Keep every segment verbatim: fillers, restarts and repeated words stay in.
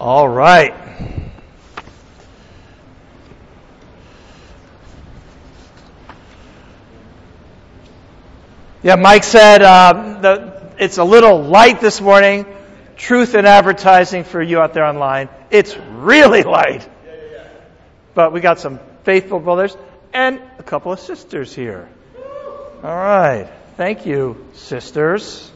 All right. Yeah, Mike said uh, the, it's a little light this morning. Truth in advertising for you out there online. It's really light. But we got some faithful brothers and a couple of sisters here. All right. Thank you, sisters.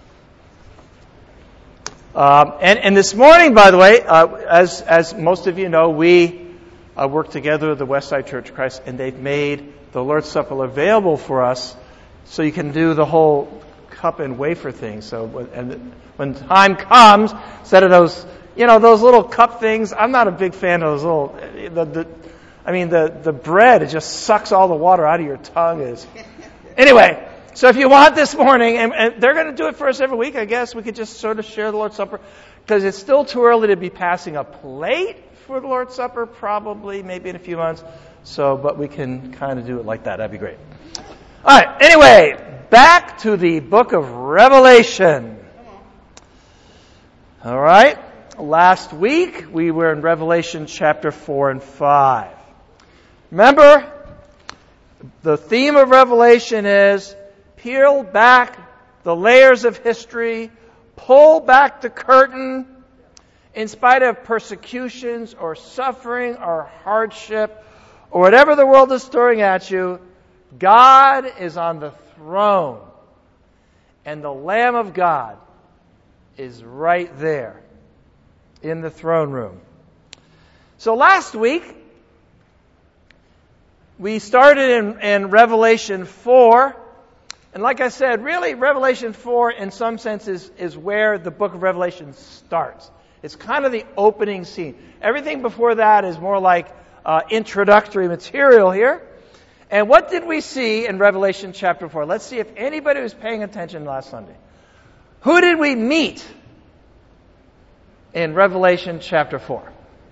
Um, and, and this morning, by the way, uh, as as most of you know, we uh, work together with the Westside Church of Christ, and they've made the Lord's Supper available for us, so you can do the whole cup and wafer thing. So, when, and when time comes, instead of those, you know, those little cup things, I'm not a big fan of those little. The, the, I mean, the the bread, it just sucks all the water out of your tongue. Is anyway. So if you want this morning, and, and they're going to do it for us every week, I guess, we could just sort of share the Lord's Supper, because it's still too early to be passing a plate for the Lord's Supper, probably, maybe in a few months. So, but we can kind of do it like that. That'd be great. All right. Anyway, back to the book of Revelation. All right. Last week, we were in Revelation chapter four and five. Remember, the theme of Revelation is peel back the layers of history, pull back the curtain. In spite of persecutions or suffering or hardship or whatever the world is throwing at you, God is on the throne. And the Lamb of God is right there in the throne room. So last week, we started in, in Revelation four. And like I said, really, Revelation four, in some sense, is, is where the book of Revelation starts. It's kind of the opening scene. Everything before that is more like uh, introductory material here. And what did we see in Revelation chapter four? Let's see if anybody was paying attention last Sunday. Who did we meet in Revelation chapter four?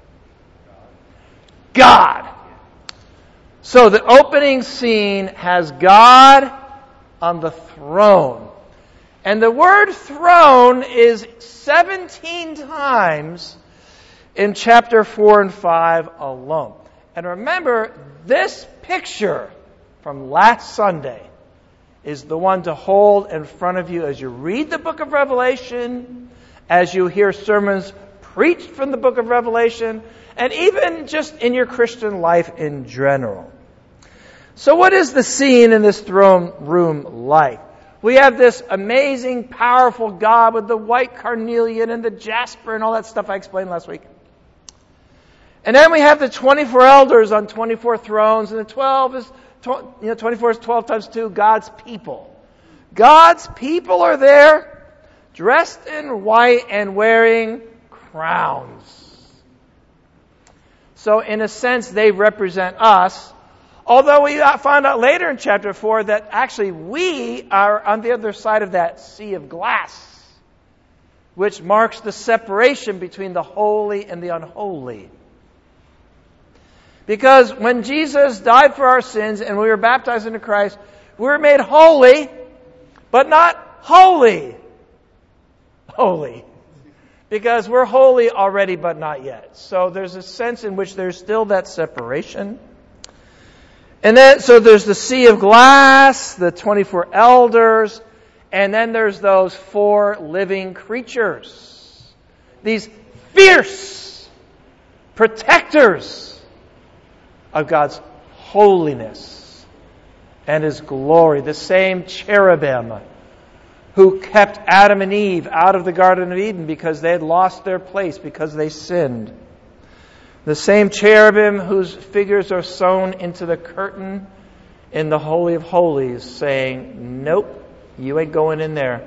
God. So the opening scene has God on the throne. And the word throne is seventeen times in chapter four and five alone. And remember, this picture from last Sunday is the one to hold in front of you as you read the book of Revelation, as you hear sermons preached from the book of Revelation, and even just in your Christian life in general. So what is the scene in this throne room like? We have this amazing, powerful God with the white carnelian and the jasper and all that stuff I explained last week. And then we have the twenty-four elders on twenty-four thrones, and the twelve is, you know, twenty-four is twelve times two, God's people. God's people are there, dressed in white and wearing crowns. So in a sense, they represent us. Although we found out later in chapter four that actually we are on the other side of that sea of glass, which marks the separation between the holy and the unholy. Because when Jesus died for our sins and we were baptized into Christ, we were made holy, but not holy. Holy. Because we're holy already, but not yet. So there's a sense in which there's still that separation. And then, so there's the sea of glass, the twenty-four elders, and then there's those four living creatures. These fierce protectors of God's holiness and His glory. The same cherubim who kept Adam and Eve out of the Garden of Eden because they had lost their place, because they sinned. The same cherubim whose figures are sewn into the curtain in the Holy of Holies, saying, nope, you ain't going in there.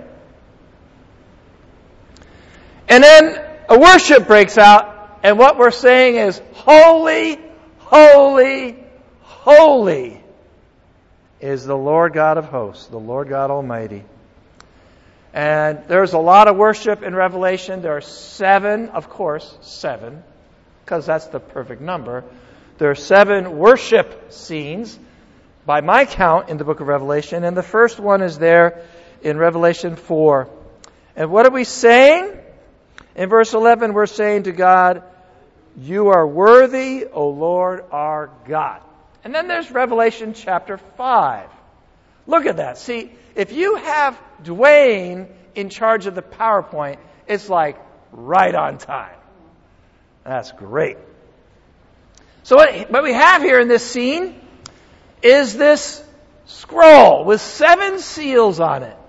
And then a worship breaks out, and what we're saying is, holy, holy, holy is the Lord God of hosts, the Lord God Almighty. And there's a lot of worship in Revelation. There are seven, of course, seven, because that's the perfect number. There are seven worship scenes, by my count, in the book of Revelation. And the first one is there in Revelation four. And what are we saying? In verse eleven, we're saying to God, you are worthy, O Lord our God. And then there's Revelation chapter five. Look at that. See, if you have Dwayne in charge of the PowerPoint, it's like right on time. That's great. So what, what we have here in this scene is this scroll with seven seals on it.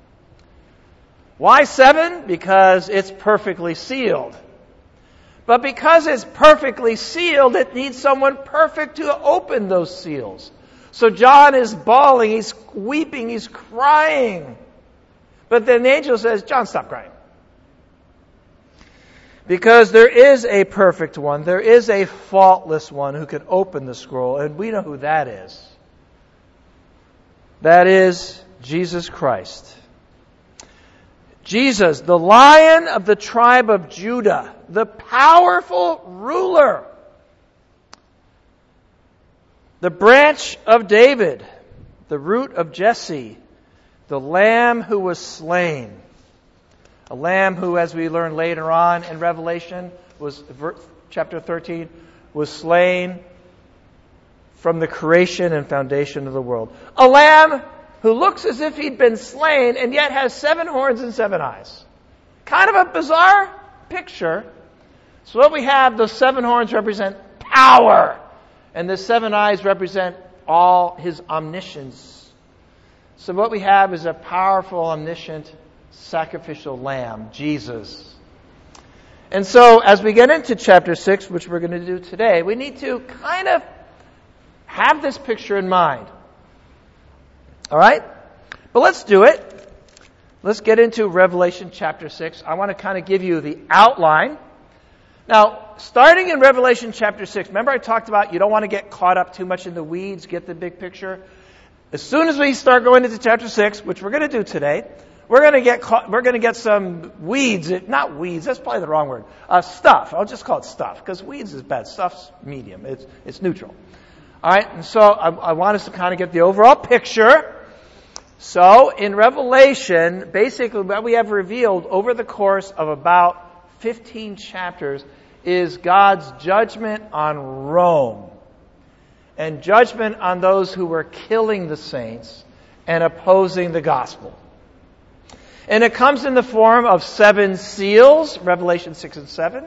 Why seven? Because it's perfectly sealed. But because it's perfectly sealed, it needs someone perfect to open those seals. So John is bawling, he's weeping, he's crying. But then the angel says, John, stop crying. Because there is a perfect one, there is a faultless one who can open the scroll, and we know who that is. That is Jesus Christ. Jesus, the Lion of the tribe of Judah, the powerful ruler, the branch of David, the root of Jesse, the Lamb who was slain. A lamb who, as we learn later on in Revelation, was chapter thirteen, was slain from the creation and foundation of the world. A lamb who looks as if he'd been slain and yet has seven horns and seven eyes. Kind of a bizarre picture. So what we have, those seven horns represent power, and the seven eyes represent all his omniscience. So what we have is a powerful, omniscient, sacrificial lamb, Jesus. And so as we get into chapter six, which we're going to do today, we need to kind of have this picture in mind. All right? But let's do it. Let's get into Revelation chapter six. I want to kind of give you the outline. Now, starting in Revelation chapter six, remember I talked about you don't want to get caught up too much in the weeds, get the big picture. As soon as we start going into chapter six, which we're going to do today, we're going to get caught, we're going to get some weeds, not weeds, that's probably the wrong word, uh, stuff. I'll just call it stuff, because weeds is bad. Stuff's medium. It's, it's neutral. All right, and so I, I want us to kind of get the overall picture. So, in Revelation, basically what we have revealed over the course of about fifteen chapters is God's judgment on Rome and judgment on those who were killing the saints and opposing the gospel. And it comes in the form of seven seals, Revelation six and seven,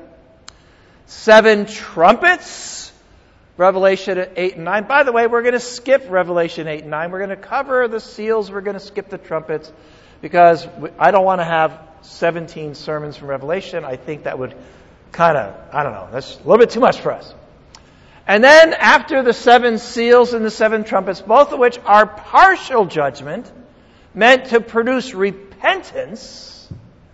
seven trumpets, Revelation eight and nine. By the way, we're going to skip Revelation eight and nine. We're going to cover the seals. We're going to skip the trumpets because I don't want to have seventeen sermons from Revelation. I think that would kind of, I don't know, that's a little bit too much for us. And then after the seven seals and the seven trumpets, both of which are partial judgment, meant to produce repentance,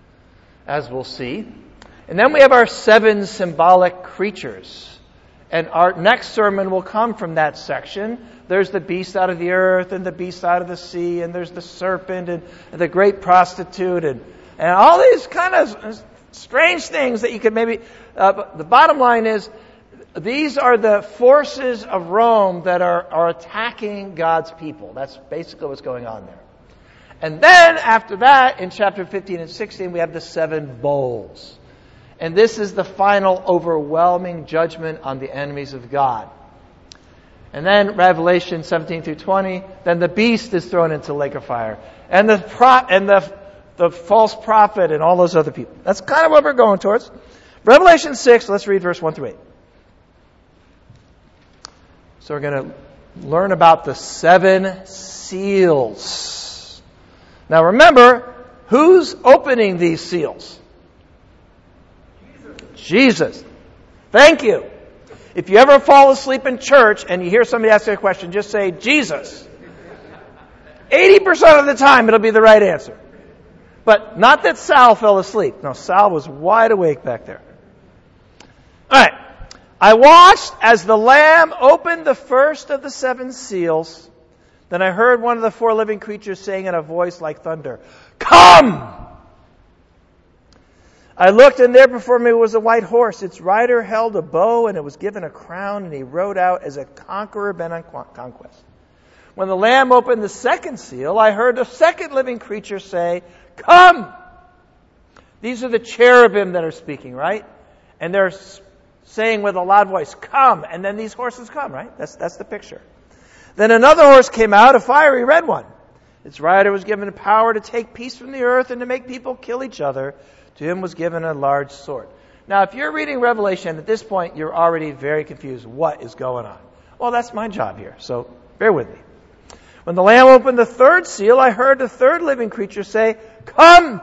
as we'll see. And then we have our seven symbolic creatures. And our next sermon will come from that section. There's the beast out of the earth and the beast out of the sea, and there's the serpent and, and the great prostitute and, and all these kind of strange things that you could maybe... Uh, the bottom line is, these are the forces of Rome that are, are attacking God's people. That's basically what's going on there. And then after that, in chapter fifteen and sixteen, we have the seven bowls. And this is the final overwhelming judgment on the enemies of God. And then Revelation seventeen through twenty, then the beast is thrown into the lake of fire. And the pro- and the, the false prophet and all those other people. That's kind of what we're going towards. Revelation six, let's read verse one through eight. So we're going to learn about the seven seals. Now remember, who's opening these seals? Jesus. Thank you. If you ever fall asleep in church and you hear somebody ask you a question, just say, Jesus. eighty percent of the time it'll be the right answer. But not that Sal fell asleep. No, Sal was wide awake back there. All right. I watched as the Lamb opened the first of the seven seals. Then I heard one of the four living creatures saying in a voice like thunder, "Come!" I looked, and there before me was a white horse. Its rider held a bow, and it was given a crown, and he rode out as a conqueror bent on conquest. When the Lamb opened the second seal, I heard a second living creature say, "Come!" These are the cherubim that are speaking, right? And they're saying with a loud voice, come, and then these horses come, right? That's, that's the picture. Then another horse came out, a fiery red one. Its rider was given power to take peace from the earth and to make people kill each other. To him was given a large sword. Now, if you're reading Revelation, at this point, you're already very confused. What is going on? Well, that's my job here, so bear with me. When the Lamb opened the third seal, I heard the third living creature say, come!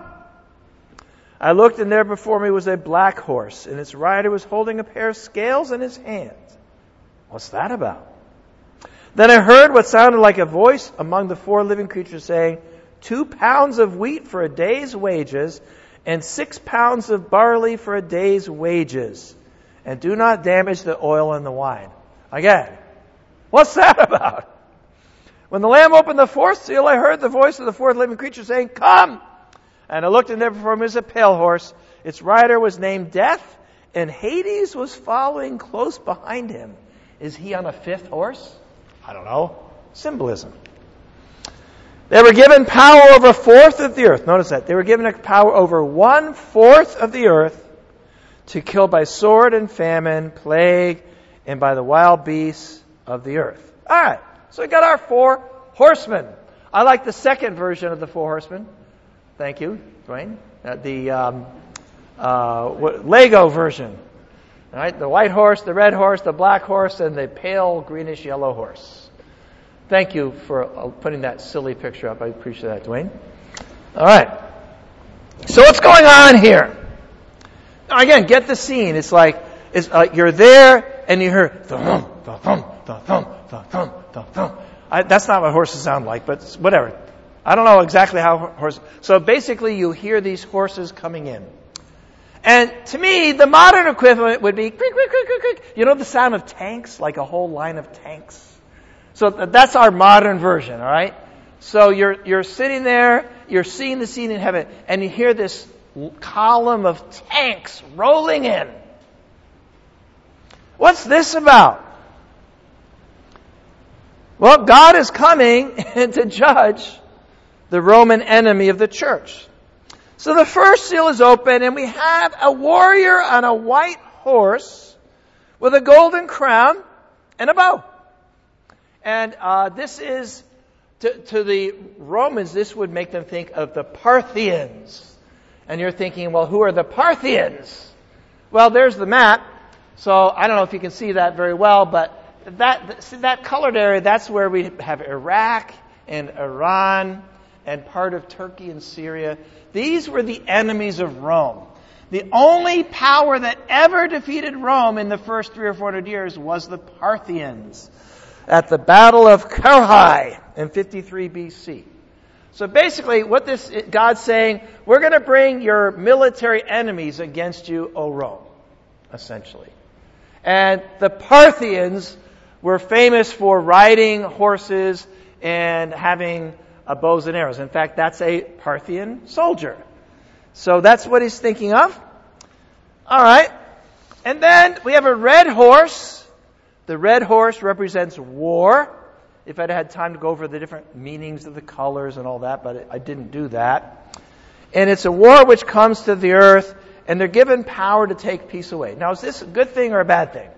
I looked, and there before me was a black horse, and its rider was holding a pair of scales in his hands. What's that about? Then I heard what sounded like a voice among the four living creatures saying, two pounds of wheat for a day's wages, and six pounds of barley for a day's wages. And do not damage the oil and the wine. Again, what's that about? When the Lamb opened the fourth seal, I heard the voice of the fourth living creature saying, come! And I looked, and there before me was a pale horse. Its rider was named Death, and Hades was following close behind him. Is he on a fifth horse? I don't know. Symbolism. They were given power over a fourth of the earth. Notice that. They were given a power over one fourth of the earth to kill by sword and famine, plague, and by the wild beasts of the earth. All right. So we got our four horsemen. I like the second version of the four horsemen. Thank you, Dwayne. Uh, the um, uh, what, Lego version. All right, the white horse, the red horse, the black horse, and the pale greenish yellow horse. Thank you for uh, putting that silly picture up. I appreciate that, Dwayne. All right. So what's going on here? Now, again, get the scene. It's like it's like you're there and you hear thump, thump, thump, thump, thump, thump, thump, thump. I, that's not what horses sound like, but whatever. I don't know exactly how horses... So basically you hear these horses coming in. And to me, the modern equivalent would be... Creak, creak, creak, creak, creak. You know the sound of tanks? Like a whole line of tanks? So that's our modern version, all right? So you're you're sitting there, you're seeing the scene in heaven, and you hear this column of tanks rolling in. What's this about? Well, God is coming to judge the Roman enemy of the church. So the first seal is open, and we have a warrior on a white horse with a golden crown and a bow. And uh, this is, to, to the Romans, this would make them think of the Parthians. And you're thinking, well, who are the Parthians? Well, there's the map. So I don't know if you can see that very well, but that that colored area, that's where we have Iraq and Iran and part of Turkey and Syria. These were the enemies of Rome. The only power that ever defeated Rome in the first three or four hundred years was the Parthians at the Battle of Carrhae in fifty-three B C. So basically, what this God's saying, we're going to bring your military enemies against you, O Rome, essentially. And the Parthians were famous for riding horses and having uh, bows and arrows. In fact, that's a Parthian soldier. So that's what he's thinking of. All right. And then we have a red horse. The red horse represents war. If I'd had time to go over the different meanings of the colors and all that, but I didn't do that. And it's a war which comes to the earth, and they're given power to take peace away. Now, is this a good thing or a bad thing?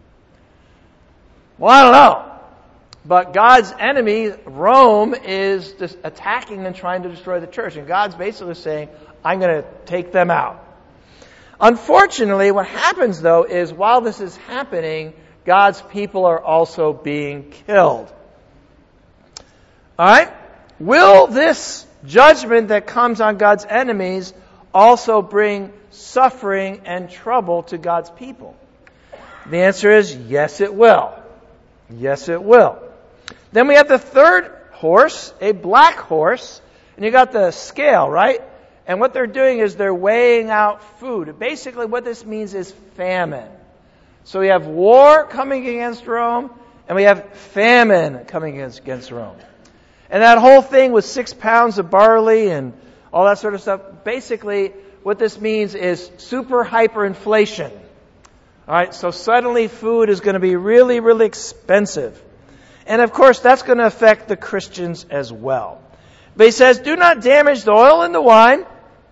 Well, I don't know. But God's enemy, Rome, is just attacking and trying to destroy the church. And God's basically saying, I'm going to take them out. Unfortunately, what happens, though, is while this is happening, God's people are also being killed. All right? Will this judgment that comes on God's enemies also bring suffering and trouble to God's people? The answer is yes, it will. Yes, it will. Then we have the third horse, a black horse, and you got the scale, right? And what they're doing is they're weighing out food. Basically, what this means is famine. So we have war coming against Rome, and we have famine coming against, against Rome. And that whole thing with six pounds of barley and all that sort of stuff, basically what this means is super hyperinflation. All right, so suddenly food is going to be really, really expensive. And of course, that's going to affect the Christians as well. But he says, do not damage the oil and the wine.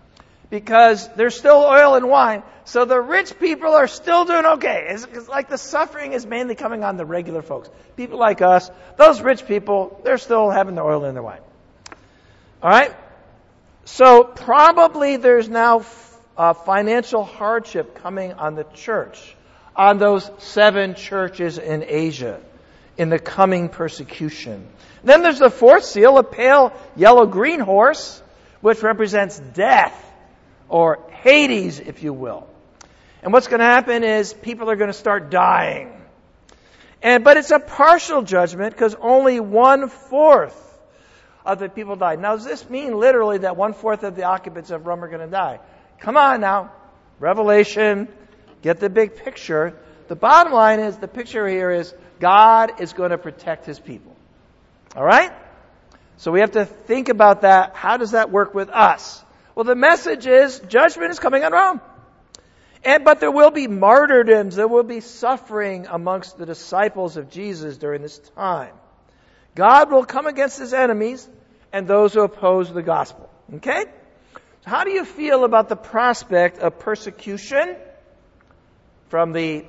because there's still oil and wine. So the rich people are still doing okay. It's, it's like the suffering is mainly coming on the regular folks. People like us, those rich people, they're still having their oil and their wine. All right? So probably there's now uh, financial hardship coming on the church, on those seven churches in Asia, in the coming persecution. Then there's the fourth seal, a pale yellow-green horse, which represents death, or Hades, if you will. And what's going to happen is people are going to start dying. And but it's a partial judgment because only one-fourth of the people died. Now, does this mean literally that one-fourth of the occupants of Rome are going to die? Come on now. Revelation, get the big picture. The bottom line is, the picture here is God is going to protect His people. All right? So we have to think about that. How does that work with us? Well, the message is judgment is coming on Rome. And but there will be martyrdoms, there will be suffering amongst the disciples of Jesus during this time. God will come against His enemies and those who oppose the gospel. Okay? So how do you feel about the prospect of persecution from the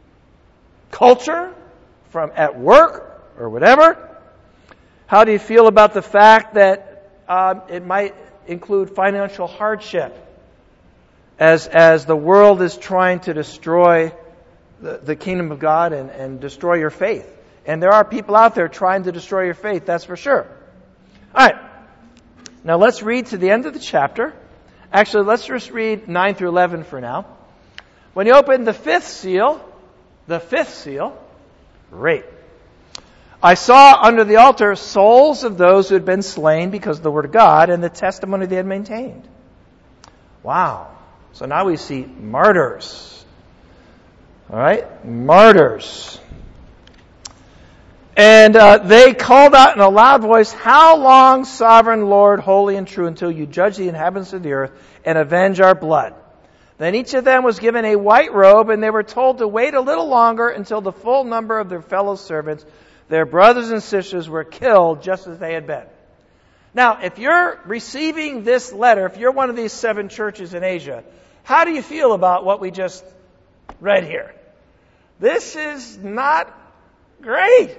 culture, from at work, or whatever? How do you feel about the fact that um, it might include financial hardship as as the world is trying to destroy the, the kingdom of God and, and destroy your faith? And there are people out there trying to destroy your faith, that's for sure. All right. Now let's read to the end of the chapter. Actually, let's just read nine through eleven for now. When you open the fifth seal, the fifth seal, great. I saw under the altar souls of those who had been slain because of the word of God and the testimony they had maintained. Wow. So now we see martyrs. All right? Martyrs. And uh, they called out in a loud voice, "How long, sovereign Lord, holy and true, until you judge the inhabitants of the earth and avenge our blood?" Then each of them was given a white robe, and they were told to wait a little longer until the full number of their fellow servants, their brothers and sisters, were killed just as they had been. Now, if you're receiving this letter, if you're one of these seven churches in Asia, how do you feel about what we just read here? This is not great.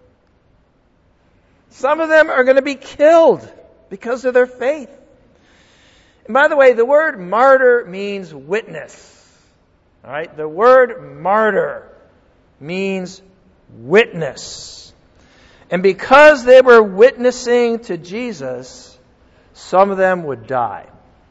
Some of them are going to be killed because of their faith. And by the way, the word martyr means witness. All right? The word martyr means witness. And because they were witnessing to Jesus, some of them would die.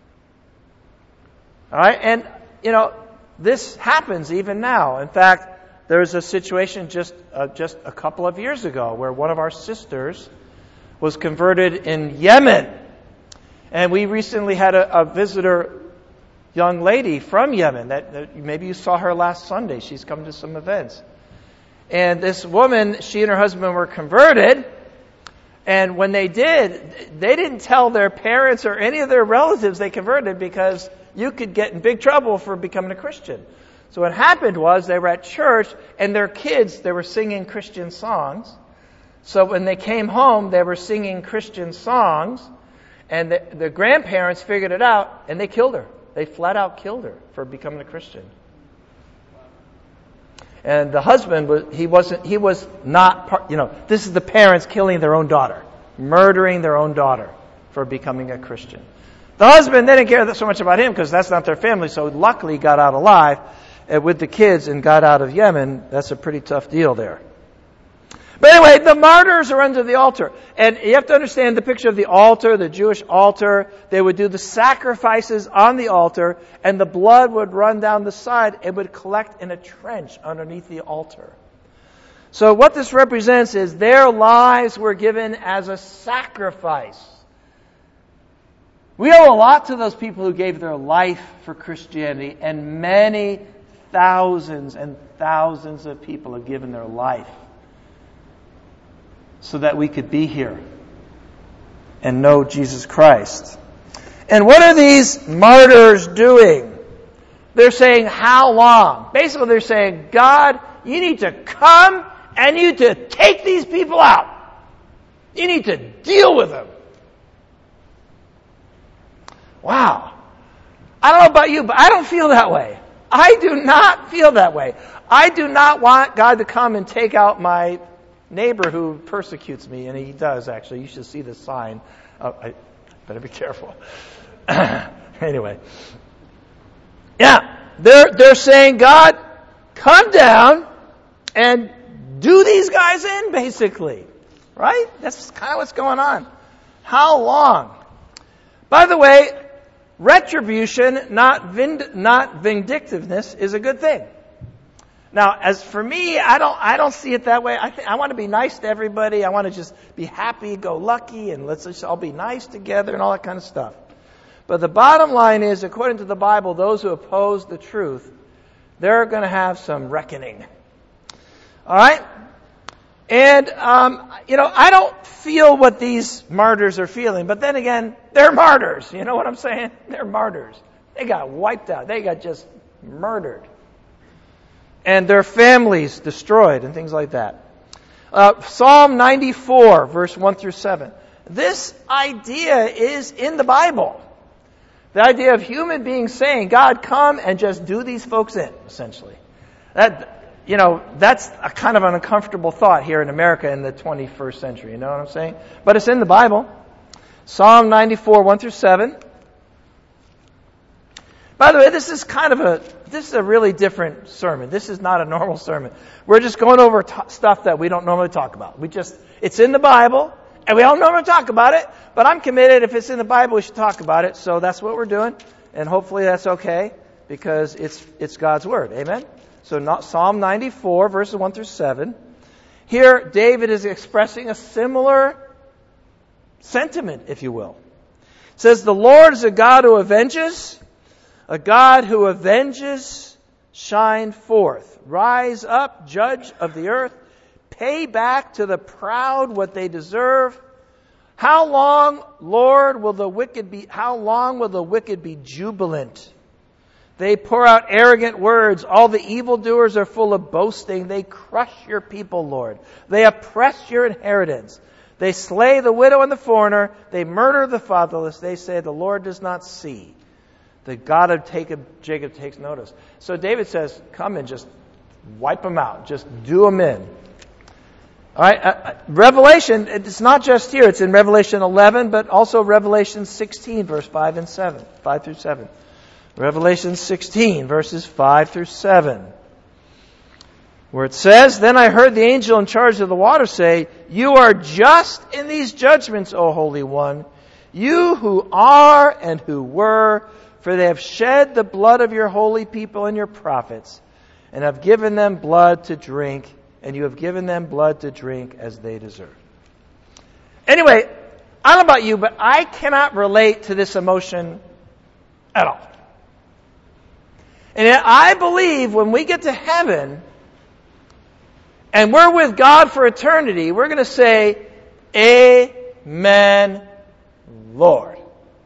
All right? And, you know, this happens even now. In fact, there's a situation just uh, just a couple of years ago where one of our sisters was converted in Yemen. And we recently had a, a visitor, young lady from Yemen. That, that maybe you saw her last Sunday. She's come to some events. And this woman, she and her husband were converted. And when they did, they didn't tell their parents or any of their relatives they converted because you could get in big trouble for becoming a Christian. So what happened was they were at church and their kids, they were singing Christian songs. So when they came home, they were singing Christian songs. And the, the grandparents figured it out and they killed her. They flat out killed her for becoming a Christian. And the husband was, he wasn't, he was not part, you know, this is the parents killing their own daughter, murdering their own daughter for becoming a Christian. The husband, they didn't care so much about him because that's not their family, so luckily he got out alive uh, with the kids and got out of Yemen. That's a pretty tough deal there. But anyway, the martyrs are under the altar. And you have to understand the picture of the altar, the Jewish altar. They would do the sacrifices on the altar, and the blood would run down the side. It would collect in a trench underneath the altar. So what this represents is their lives were given as a sacrifice. We owe a lot to those people who gave their life for Christianity, and many thousands and thousands of people have given their life so that we could be here and know Jesus Christ. And what are these martyrs doing? They're saying, how long? Basically, they're saying, God, you need to come and you need to take these people out. You need to deal with them. Wow. I don't know about you, but I don't feel that way. I do not feel that way. I do not want God to come and take out my neighbor who persecutes me, and he does, actually. You should see the sign. Oh, I better be careful. Anyway. Yeah, they're, they're saying, God, come down and do these guys in, basically. Right? That's kind of what's going on. How long? By the way, retribution, not vind- not vindictiveness, is a good thing. Now, as for me, I don't I don't see it that way. I think I want to be nice to everybody. I want to just be happy, go lucky, and let's just all be nice together and all that kind of stuff. But the bottom line is, according to the Bible, those who oppose the truth, they're going to have some reckoning. All right? And, um, you know, I don't feel what these martyrs are feeling. But then again, they're martyrs. You know what I'm saying? They're martyrs. They got wiped out. They got just murdered. And their families destroyed and things like that. Uh, Psalm ninety-four, verse one through seven. This idea is in the Bible. The idea of human beings saying, God, come and just do these folks in, essentially. That, you know, that's a kind of an uncomfortable thought here in America in the twenty-first century. You know what I'm saying? But it's in the Bible. Psalm ninety-four, one through seven. By the way, this is kind of a, this is a really different sermon. This is not a normal sermon. We're just going over t- stuff that we don't normally talk about. We just, it's in the Bible, and we don't normally talk about it, but I'm committed, if it's in the Bible, we should talk about it. So that's what we're doing, and hopefully that's okay, because it's it's God's Word. Amen? So not, Psalm ninety-four, verses one through seven. Here, David is expressing a similar sentiment, if you will. It says, the Lord is a God who avenges, a God who avenges, shine forth. Rise up, judge of the earth. Pay back to the proud what they deserve. How long, Lord, will the wicked be, how long will the wicked be jubilant? They pour out arrogant words. All the evildoers are full of boasting. They crush your people, Lord. They oppress your inheritance. They slay the widow and the foreigner. They murder the fatherless. They say, the Lord does not see. The God of Jacob, Jacob takes notice. So David says, come and just wipe them out. Just do them in. All right, uh, Revelation, it's not just here. It's in Revelation eleven, but also Revelation sixteen, verse five and seven. five through seven. Revelation sixteen, verses five through seven. Where it says, then I heard the angel in charge of the water say, you are just in these judgments, O Holy One, you who are and who were, for they have shed the blood of your holy people and your prophets, and have given them blood to drink, and you have given them blood to drink as they deserve. Anyway, I don't know about you, but I cannot relate to this emotion at all. And yet I believe when we get to heaven, and we're with God for eternity, we're going to say, Amen, Lord.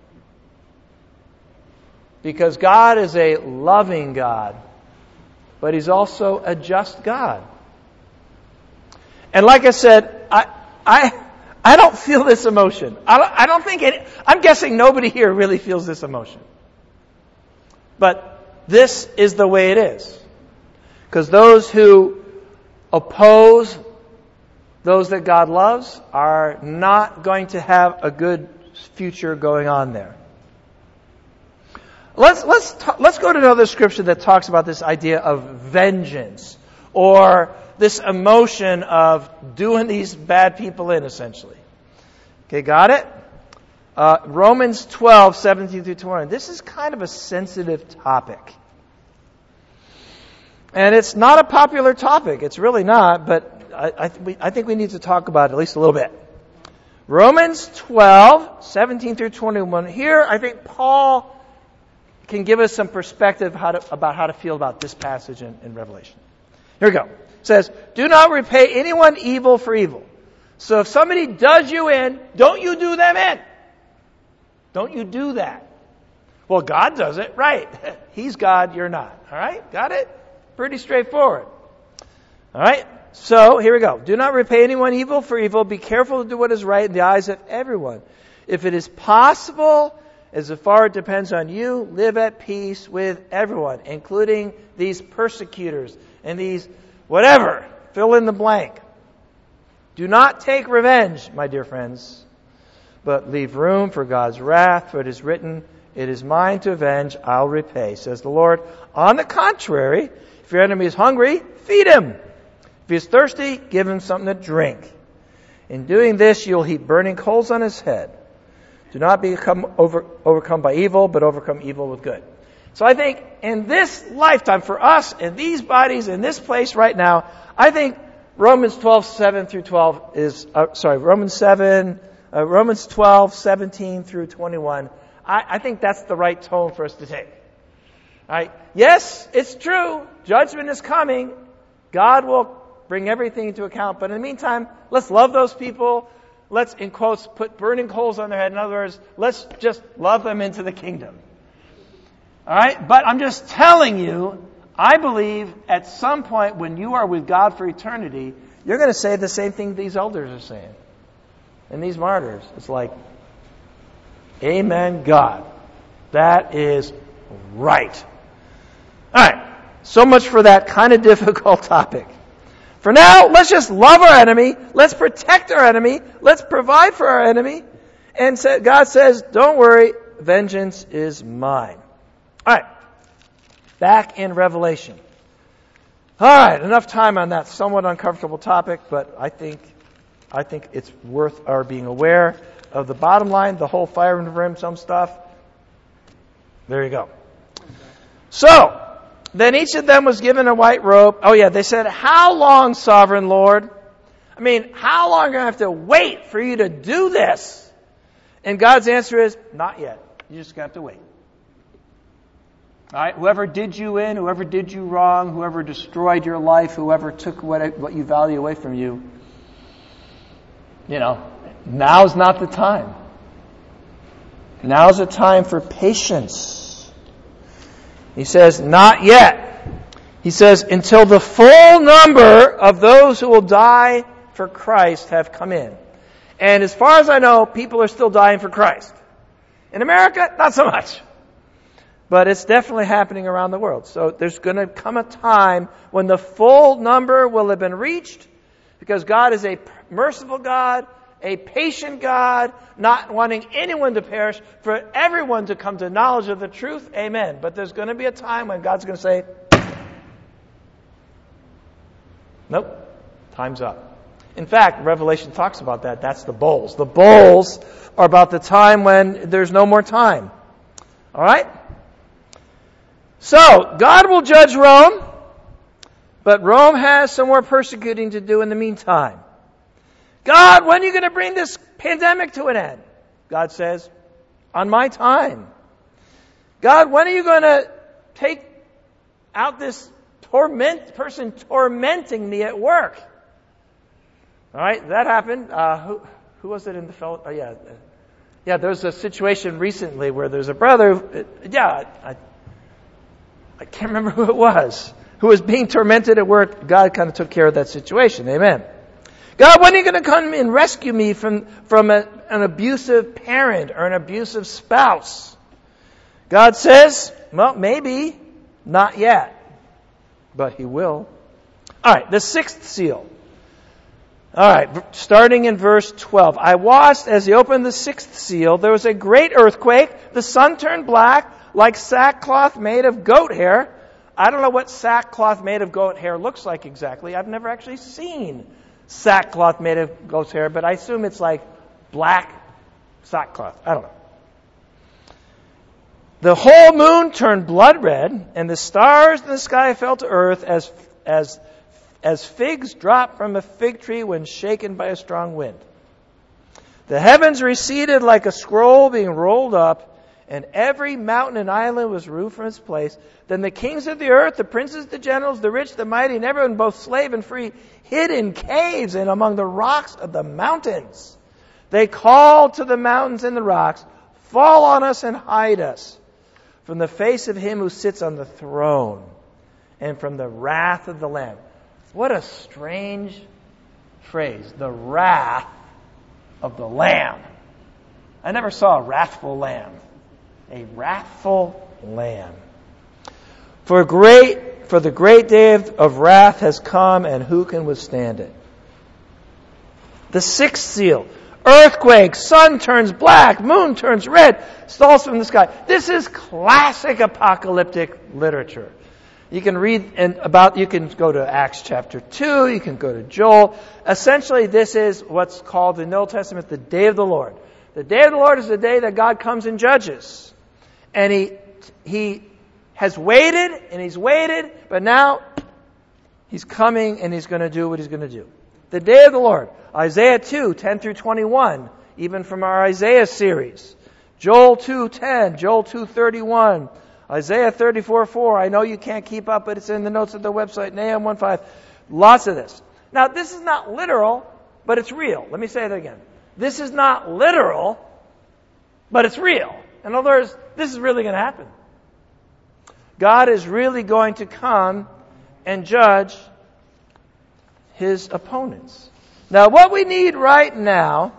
Because God is a loving God, but He's also a just God. And like I said, I I I don't feel this emotion. I don't, I don't think it, I'm guessing nobody here really feels this emotion. But this is the way it is. Because those who oppose those that God loves are not going to have a good future going on there. Let's let's ta- let's go to another scripture that talks about this idea of vengeance, or this emotion of doing these bad people in, essentially. Okay, got it? Uh, Romans twelve, seventeen through twenty. This is kind of a sensitive topic. And it's not a popular topic. It's really not, but I, I, th- we, I think we need to talk about it at least a little bit. Romans twelve, seventeen through twenty-one. Here, I think Paul can give us some perspective how to, about how to feel about this passage in, in Revelation. Here we go. It says, do not repay anyone evil for evil. So if somebody does you in, don't you do them in. Don't you do that. Well, God does it. Right. He's God, you're not. All right? Got it? Pretty straightforward. All right? So, here we go. Do not repay anyone evil for evil. Be careful to do what is right in the eyes of everyone. If it is possible, As far as it depends on you, live at peace with everyone, including these persecutors and these whatever. Fill in the blank. Do not take revenge, my dear friends, but leave room for God's wrath, for it is written, it is mine to avenge, I'll repay, says the Lord. On the contrary, if your enemy is hungry, feed him. If he is thirsty, give him something to drink. In doing this, you'll heap burning coals on his head. Do not become over, overcome by evil, but overcome evil with good. So I think in this lifetime, for us, in these bodies, in this place right now, I think Romans twelve, seven through twelve is, uh, sorry, Romans seven, uh, Romans twelve, seventeen through twenty-one. I, I think that's the right tone for us to take. All right. Yes, it's true. Judgment is coming. God will bring everything into account. But in the meantime, let's love those people. Let's, in quotes, put burning coals on their head. In other words, let's just love them into the kingdom. All right? But I'm just telling you, I believe at some point when you are with God for eternity, you're going to say the same thing these elders are saying. And these martyrs. It's like, amen, God. That is right. All right. So much for that kind of difficult topic. For now, let's just love our enemy. Let's protect our enemy. Let's provide for our enemy. And God says, don't worry, vengeance is mine. All right. Back in Revelation. All right, enough time on that somewhat uncomfortable topic, but I think I think it's worth our being aware of the bottom line, the whole fire and brimstone stuff. There you go. So, then each of them was given a white robe. Oh yeah, they said, how long, sovereign Lord? I mean, how long are you going to have to wait for you to do this? And God's answer is, not yet. You just have to wait. All right, whoever did you in, whoever did you wrong, whoever destroyed your life, whoever took what, what you value away from you, you know, now's not the time. Now's the time for patience. He says, not yet. He says, until the full number of those who will die for Christ have come in. And as far as I know, people are still dying for Christ. In America, not so much. But it's definitely happening around the world. So there's going to come a time when the full number will have been reached, because God is a merciful God, a patient God, not wanting anyone to perish, for everyone to come to knowledge of the truth. Amen. But there's going to be a time when God's going to say, nope, time's up. In fact, Revelation talks about that. That's the bowls. The bowls are about the time when there's no more time. All right? So, God will judge Rome, but Rome has some more persecuting to do in the meantime. God, when are you going to bring this pandemic to an end? God says, on my time. God, when are you going to take out this torment person tormenting me at work? All right, that happened. Uh, who, who was it in the fellow? Oh, yeah. Yeah, there was a situation recently where there's a brother. Who, yeah, I, I can't remember who it was, who was being tormented at work. God kind of took care of that situation. Amen. God, when are you going to come and rescue me from, from a, an abusive parent or an abusive spouse? God says, well, maybe, not yet, but He will. All right, the sixth seal. All right, starting in verse twelve. I watched as He opened the sixth seal. There was a great earthquake. The sun turned black, like sackcloth made of goat hair. I don't know what sackcloth made of goat hair looks like exactly. I've never actually seen sackcloth made of goat's hair, but I assume it's like black sackcloth. I don't know. The whole moon turned blood red, and the stars in the sky fell to earth as as as figs drop from a fig tree when shaken by a strong wind. The heavens receded like a scroll being rolled up, and every mountain and island was removed from its place. Then the kings of the earth, the princes, the generals, the rich, the mighty, and everyone, both slave and free, hid in caves and among the rocks of the mountains. They called to the mountains and the rocks, fall on us and hide us from the face of Him who sits on the throne and from the wrath of the Lamb. What a strange phrase, the wrath of the Lamb. I never saw a wrathful lamb. a wrathful lamb. For great, for the great day of, of wrath has come, and who can withstand it? The sixth seal. Earthquake, sun turns black, moon turns red, falls from the sky. This is classic apocalyptic literature. You can read and about, you can go to Acts chapter two, you can go to Joel. Essentially, this is what's called in the Old Testament the day of the Lord. The day of the Lord is the day that God comes and judges. And he, he has waited, and he's waited, but now he's coming and he's going to do what he's going to do. The day of the Lord. Isaiah two, ten through twenty-one, even from our Isaiah series. Joel two, ten, Joel two, thirty-one, Isaiah thirty-four, four. I know you can't keep up, but it's in the notes of the website, Nahum one, five. Lots of this. Now, this is not literal, but it's real. Let me say that again. This is not literal, but it's real. In other words, this is really going to happen. God is really going to come and judge his opponents. Now, what we need right now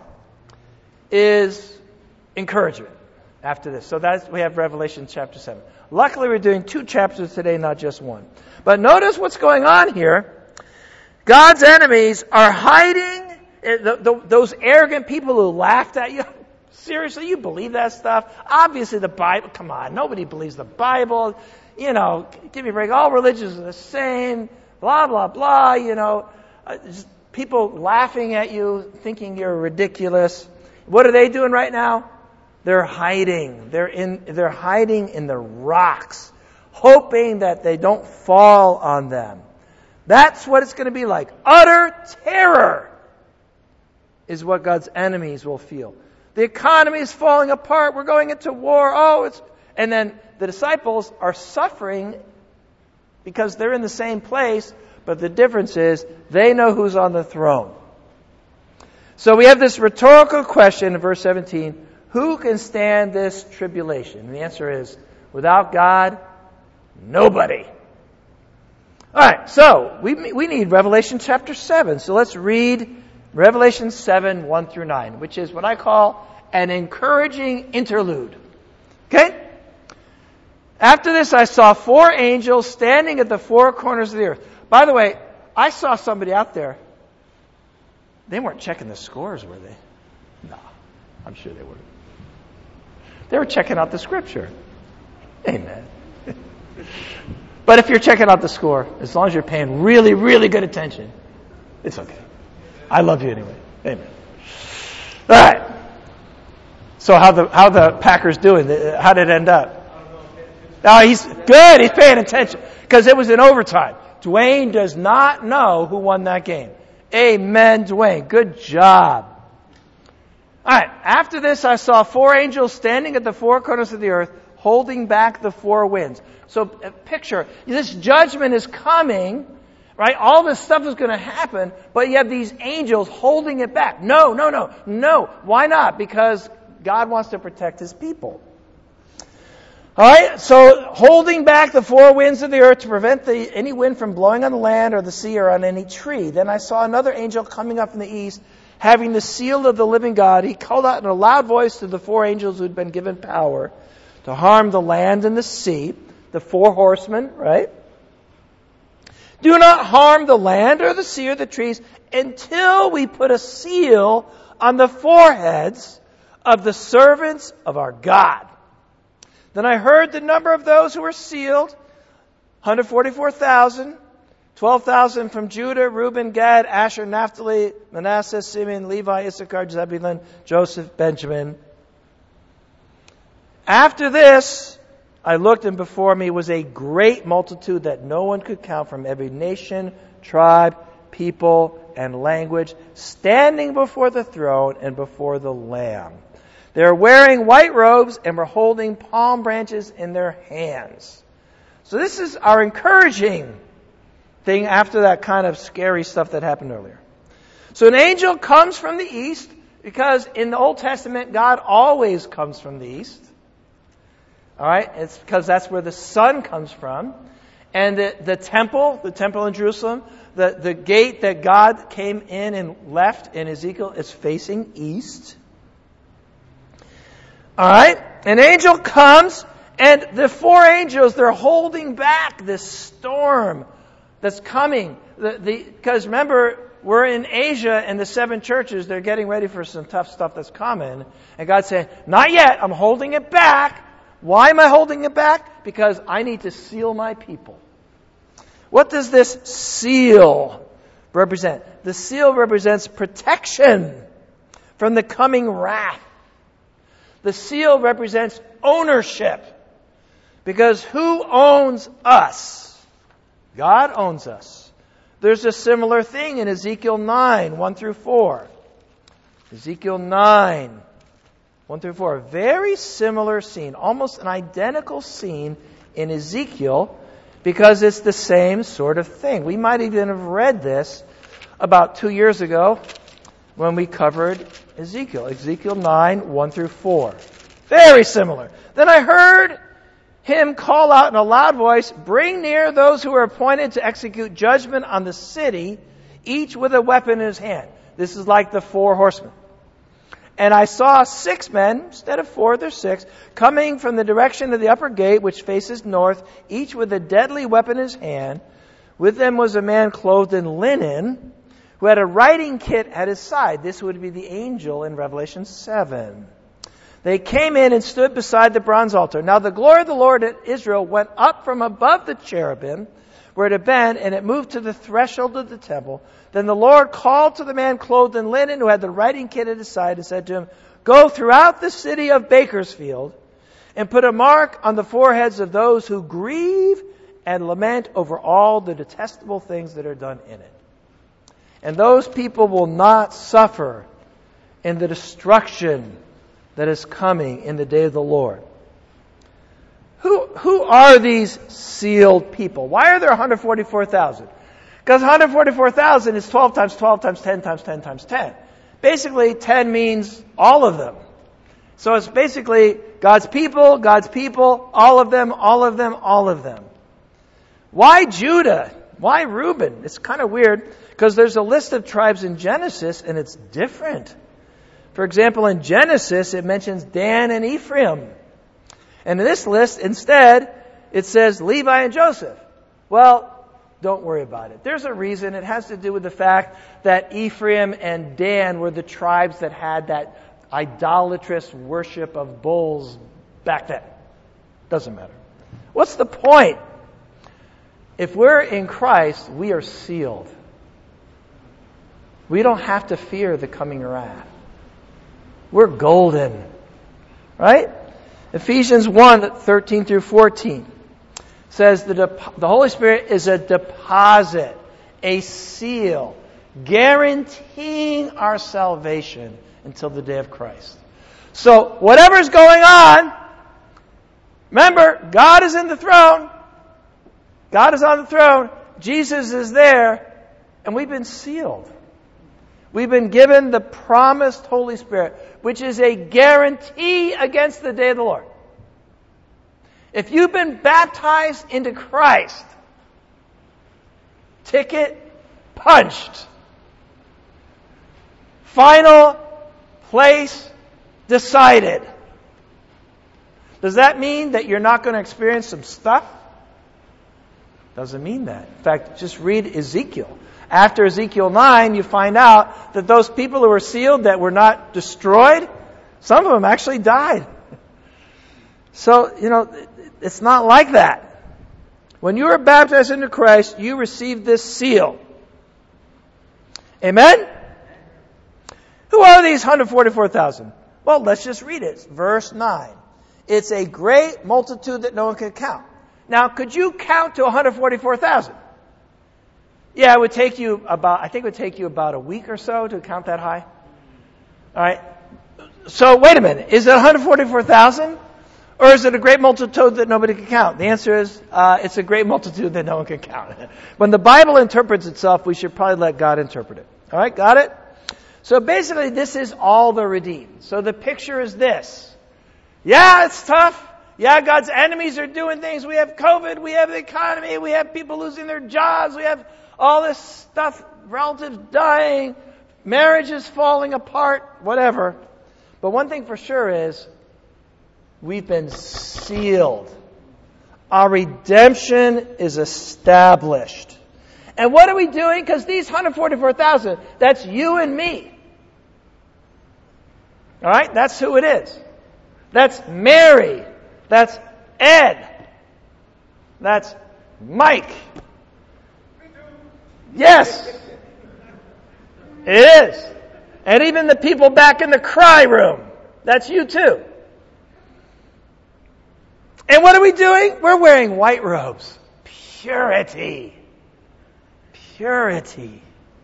is encouragement after this. So that's, we have Revelation chapter seven. Luckily, we're doing two chapters today, not just one. But notice what's going on here. God's enemies are hiding. The, the, those arrogant people who laughed at you. Seriously, you believe that stuff? Obviously, the Bible, come on, nobody believes the Bible. You know, give me a break. All religions are the same. Blah, blah, blah, you know. Uh, just people laughing at you, thinking you're ridiculous. What are they doing right now? They're hiding. They're in. They're hiding in the rocks, hoping that they don't fall on them. That's what it's going to be like. Utter terror is what God's enemies will feel. The economy is falling apart. We're going into war. Oh, it's and then the disciples are suffering because they're in the same place. But the difference is they know who's on the throne. So we have this rhetorical question in verse seventeen. Who can stand this tribulation? And the answer is, without God, nobody. All right, so we we need Revelation chapter seven. So let's read Revelation seven, one through nine, which is what I call an encouraging interlude. Okay? After this, I saw four angels standing at the four corners of the earth. By the way, I saw somebody out there. They weren't checking the scores, were they? No, I'm sure they were. They were checking out the scripture. Amen. But if you're checking out the score, as long as you're paying really, really good attention, it's okay. I love you anyway. Amen. All right. So how the how the Packers doing? How did it end up? Oh, he's good. He's paying attention because it was in overtime. Dwayne does not know who won that game. Amen, Dwayne. Good job. All right. After this, I saw four angels standing at the four corners of the earth, holding back the four winds. So uh, picture, this judgment is coming, right? All this stuff is going to happen, but you have these angels holding it back. No, no, no, no. Why not? Because God wants to protect his people. All right, so holding back the four winds of the earth to prevent the, any wind from blowing on the land or the sea or on any tree. Then I saw another angel coming up from the east, having the seal of the living God. He called out in a loud voice to the four angels who had been given power to harm the land and the sea, the four horsemen, right? Do not harm the land or the sea or the trees until we put a seal on the foreheads of the servants of our God. Then I heard the number of those who were sealed, one hundred forty-four thousand, twelve thousand from Judah, Reuben, Gad, Asher, Naphtali, Manasseh, Simeon, Levi, Issachar, Zebulun, Joseph, Benjamin. After this, I looked, and before me was a great multitude that no one could count, from every nation, tribe, people, and language, standing before the throne and before the Lamb. They were wearing white robes and were holding palm branches in their hands. So this is our encouraging thing after that kind of scary stuff that happened earlier. So an angel comes from the east, because in the Old Testament, God always comes from the east. All right? It's because that's where the sun comes from. And the, the temple, the temple in Jerusalem, the, the gate that God came in and left in Ezekiel is facing east. All right? An angel comes, and the four angels, they're holding back this storm that's coming. Because the, the, remember, we're in Asia, and the seven churches, they're getting ready for some tough stuff that's coming. And God's saying, not yet, I'm holding it back. Why am I holding it back? Because I need to seal my people. What does this seal represent? The seal represents protection from the coming wrath. The seal represents ownership. Because who owns us? God owns us. There's a similar thing in Ezekiel nine, one through four. Ezekiel nine, one through four. A very similar scene, almost an identical scene in Ezekiel, because it's the same sort of thing. We might even have read this about two years ago when we covered Ezekiel. Ezekiel nine, one through four. Very similar. Then I heard him call out in a loud voice, bring near those who are appointed to execute judgment on the city, each with a weapon in his hand. This is like the four horsemen. And I saw six men, instead of four, there's six, coming from the direction of the upper gate, which faces north, each with a deadly weapon in his hand. With them was a man clothed in linen, who had a writing kit at his side. This would be the angel in Revelation seven. They came in and stood beside the bronze altar. Now the glory of the Lord at Israel went up from above the cherubim, where it had been, and it moved to the threshold of the temple. Then the Lord called to the man clothed in linen, who had the writing kit at his side, and said to him, go throughout the city of Bakersfield, and put a mark on the foreheads of those who grieve and lament over all the detestable things that are done in it. And those people will not suffer in the destruction that is coming in the day of the Lord. Who, who are these sealed people? Why are there one hundred forty-four thousand? Because one hundred forty-four thousand is twelve times twelve times ten times ten times ten. Basically, ten means all of them. So it's basically God's people, God's people, all of them, all of them, all of them. Why Judah? Why Reuben? It's kind of weird because there's a list of tribes in Genesis and it's different. For example, in Genesis, it mentions Dan and Ephraim. And in this list, instead, it says Levi and Joseph. Well, don't worry about it. There's a reason. It has to do with the fact that Ephraim and Dan were the tribes that had that idolatrous worship of bulls back then. Doesn't matter. What's the point? If we're in Christ, we are sealed. We don't have to fear the coming wrath. We're golden. Right? Ephesians one, thirteen through fourteen says the, dep- the Holy Spirit is a deposit, a seal, guaranteeing our salvation until the day of Christ. So, whatever's going on, remember, God is in the throne. God is on the throne. Jesus is there. And we've been sealed. We've been given the promised Holy Spirit, which is a guarantee against the day of the Lord. If you've been baptized into Christ, ticket punched. Final place decided. Does that mean that you're not going to experience some stuff? Doesn't mean that. In fact, just read Ezekiel. After Ezekiel nine, you find out that those people who were sealed that were not destroyed, some of them actually died. So, you know, it's not like that. When you are baptized into Christ, you receive this seal. Amen? Who are these one hundred forty-four thousand? Well, let's just read it. Verse nine. It's a great multitude that no one can count. Now, could you count to one hundred forty-four thousand? Yeah, it would take you about, I think it would take you about a week or so to count that high. All right. So, wait a minute. Is it one hundred forty-four thousand? Or is it a great multitude that nobody can count? The answer is, uh, it's a great multitude that no one can count. When the Bible interprets itself, we should probably let God interpret it. All right, got it? So basically, this is all the redeemed. So the picture is this. Yeah, it's tough. Yeah, God's enemies are doing things. We have COVID, we have the economy, we have people losing their jobs, we have all this stuff, relatives dying, marriages falling apart, whatever. But one thing for sure is, We've been sealed. Our redemption is established. And what are we doing? Because these one hundred forty-four thousand, that's you and me. All right? That's who it is. That's Mary. That's Ed. That's Mike. Yes. It is. And even the people back in the cry room. That's you too. And what are we doing? We're wearing white robes. Purity. Purity.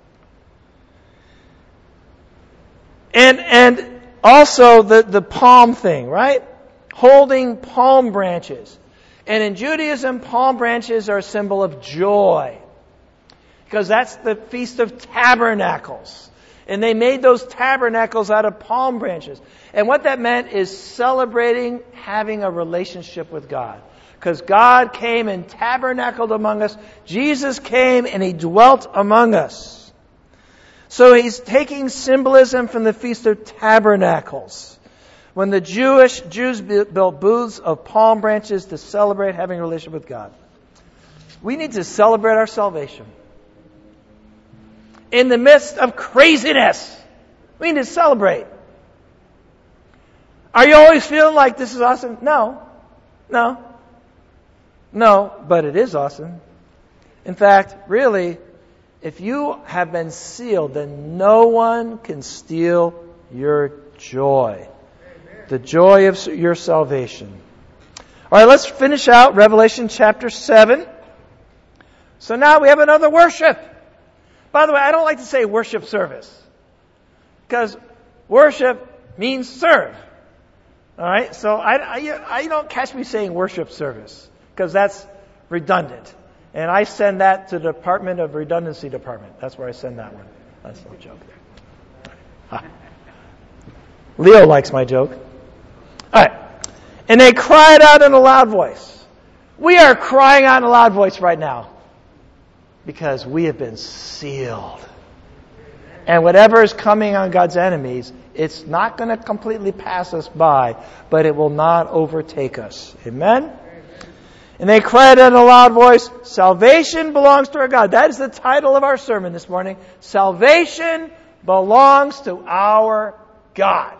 And and also the, the palm thing, right? Holding palm branches. And in Judaism, palm branches are a symbol of joy. Because that's the Feast of Tabernacles. And they made those tabernacles out of palm branches. And what that meant is celebrating having a relationship with God. Because God came and tabernacled among us. Jesus came and He dwelt among us. So He's taking symbolism from the Feast of Tabernacles. When the Jewish Jews built booths of palm branches to celebrate having a relationship with God. We need to celebrate our salvation. In the midst of craziness, we need to celebrate. Are you always feeling like this is awesome? No. No. No, but it is awesome. In fact, really, if you have been sealed, then no one can steal your joy. The joy of your salvation. All right, let's finish out Revelation chapter seven. So now we have another worship. By the way, I don't like to say worship service. Because worship means serve. All right? So I, I, I don't catch me saying worship service. Because that's redundant. And I send that to the Department of Redundancy Department. That's where I send that one. That's no joke there. Ah. Leo likes my joke. All right. And they cried out in a loud voice. We are crying out in a loud voice right now. Because we have been sealed. And whatever is coming on God's enemies, it's not going to completely pass us by, but it will not overtake us. Amen? And they cried in a loud voice, salvation belongs to our God. That is the title of our sermon this morning. Salvation belongs to our God,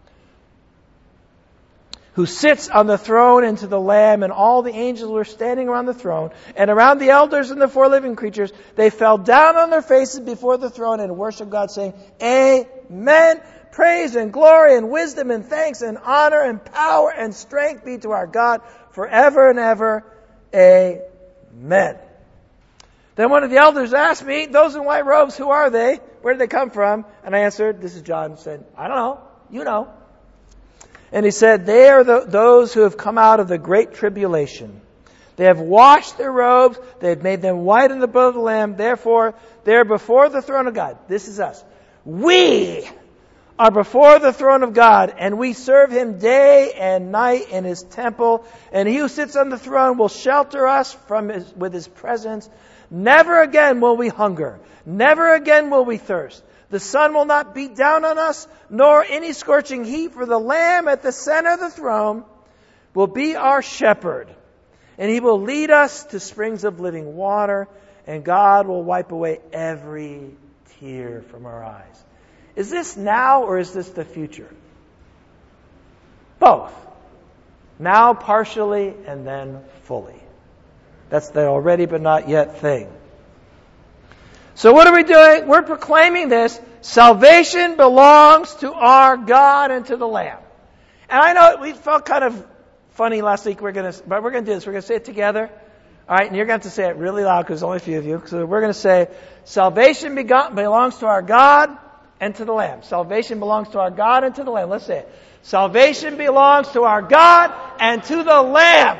who sits on the throne, and to the Lamb, and all the angels were standing around the throne, and around the elders and the four living creatures. They fell down on their faces before the throne and worshiped God, saying, Amen. Praise and glory and wisdom and thanks and honor and power and strength be to our God forever and ever. Amen. Then one of the elders asked me, those in white robes, who are they? Where did they come from? And I answered, this is John, said, I don't know. You know. And he said, they are the, those who have come out of the great tribulation. They have washed their robes. They have made them white in the blood of the Lamb. Therefore, they are before the throne of God. This is us. We are before the throne of God, and we serve Him day and night in His temple. And He who sits on the throne will shelter us from his, with His presence. Never again will we hunger. Never again will we thirst. The sun will not beat down on us, nor any scorching heat, for the Lamb at the center of the throne will be our shepherd. And He will lead us to springs of living water, and God will wipe away every tear from our eyes. Is this now or is this the future? Both. Now partially and then fully. That's the already but not yet thing. So what are we doing? We're proclaiming this. Salvation belongs to our God and to the Lamb. And I know we felt kind of funny last week, we're gonna, but we're going to do this. We're going to say it together. All right, and you're going to have to say it really loud because there's only a few of you. So we're going to say, salvation belongs to our God and to the Lamb. Salvation belongs to our God and to the Lamb. Let's say it. Salvation belongs to our God and to the Lamb.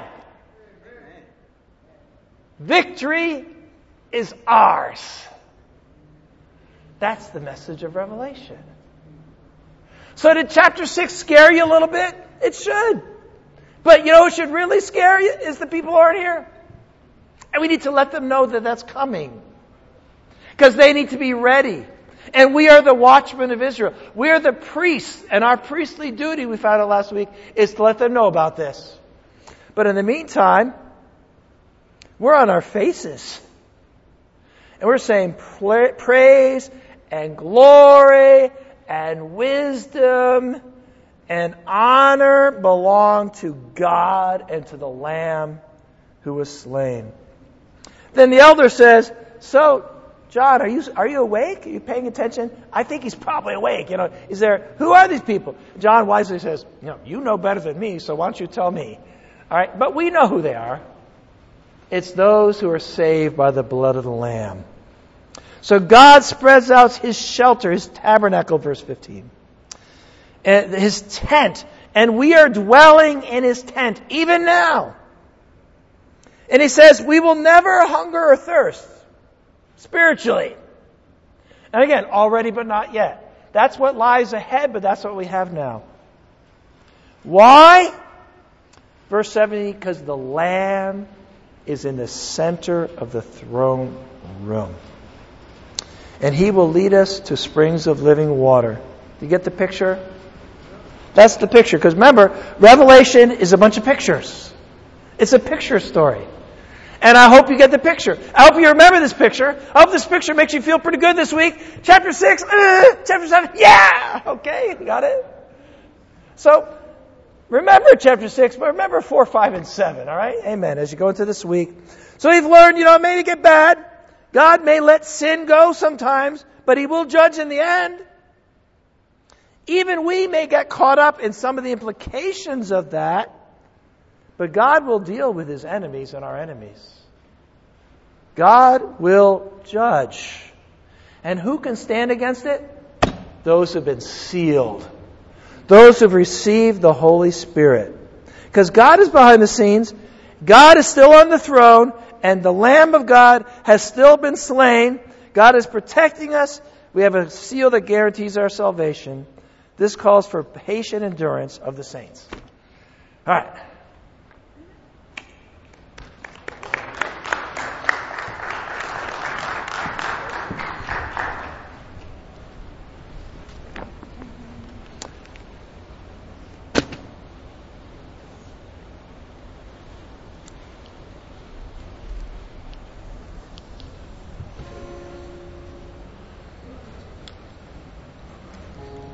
Victory is ours. That's the message of Revelation. So did chapter six scare you a little bit? It should. But you know what should really scare you is the people who aren't here. And we need to let them know that that's coming. Because they need to be ready. And we are the watchmen of Israel. We are the priests. And our priestly duty, we found out last week, is to let them know about this. But in the meantime, we're on our faces. And we're saying praise and glory and wisdom and honor belong to God and to the Lamb who was slain. Then the elder says, so, John, are you are you awake? Are you paying attention? I think he's probably awake. You know, is there, who are these people? John wisely says, you know, you know better than me, so why don't you tell me? All right, but we know who they are. It's those who are saved by the blood of the Lamb. So God spreads out his shelter, his tabernacle, verse fifteen. And his tent. And we are dwelling in his tent, even now. And he says, we will never hunger or thirst, spiritually. And again, already but not yet. That's what lies ahead, but that's what we have now. Why? Verse seventy, because the Lamb is in the center of the throne room. And he will lead us to springs of living water. You get the picture? That's the picture. Because remember, Revelation is a bunch of pictures. It's a picture story. And I hope you get the picture. I hope you remember this picture. I hope this picture makes you feel pretty good this week. Chapter six, uh, chapter seven, yeah! Okay, got it? So, remember chapter six, but remember four, five, and seven, all right? Amen, as you go into this week. So we've learned, you know, it may get bad. God may let sin go sometimes, but he will judge in the end. Even we may get caught up in some of the implications of that, but God will deal with his enemies and our enemies. God will judge. And who can stand against it? Those who have been sealed. Those who have received the Holy Spirit. Because God is behind the scenes. God is still on the throne. And the Lamb of God has still been slain. God is protecting us. We have a seal that guarantees our salvation. This calls for patient endurance of the saints. All right.